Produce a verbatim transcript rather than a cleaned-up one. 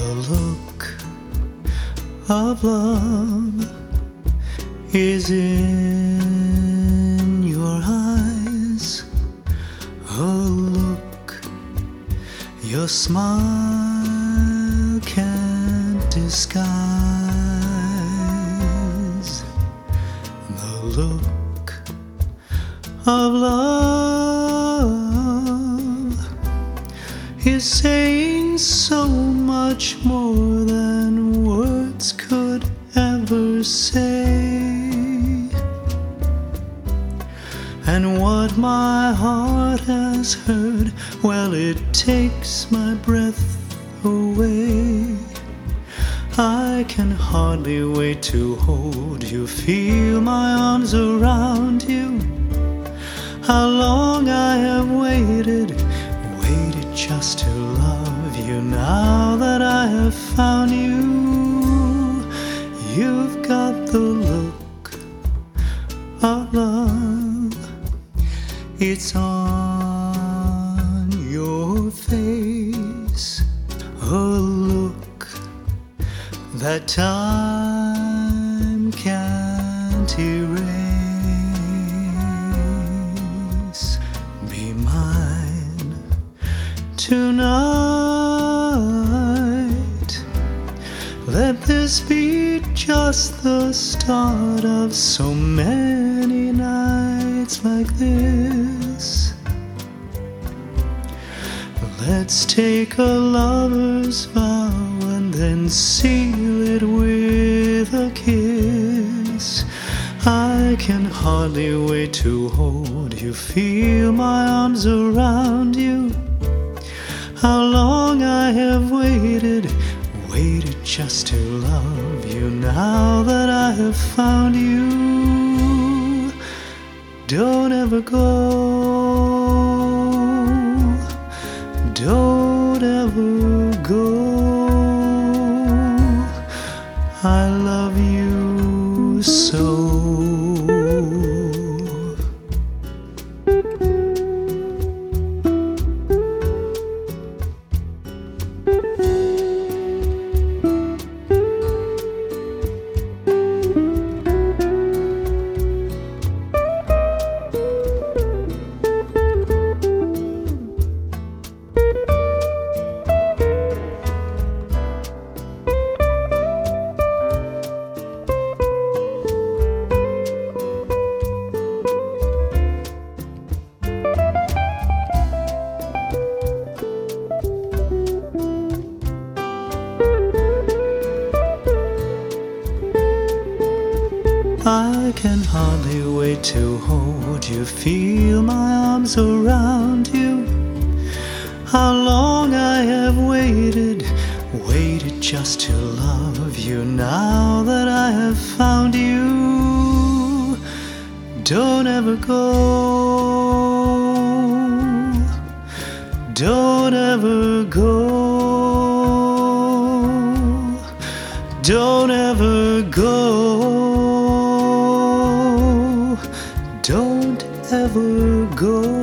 The look of love is in your eyes, a look your smile can't disguise. The look of love is saying so much more than words could ever say. And what my heart has heard, well, it takes my breath away. I can hardly wait to hold you, feel my arms around you. How long I have waited, waited just to love you. Now that I have found you, you've got the look of love. It's on your face, a look that time can't erase. Be mine tonight. Let this be just the start of so many nights like this. Let's take a lover's vow and then seal it with a kiss. I can hardly wait to hold you, feel my arms around you. How long I have waited, waited just to love you. Now that I have found you, don't ever go. Don't ever go. I love you so. I can hardly wait to hold you, feel my arms around you. How long I have waited, waited just to love you. Now that I have found you, don't ever go. Don't ever go. Don't ever go. Don't ever go.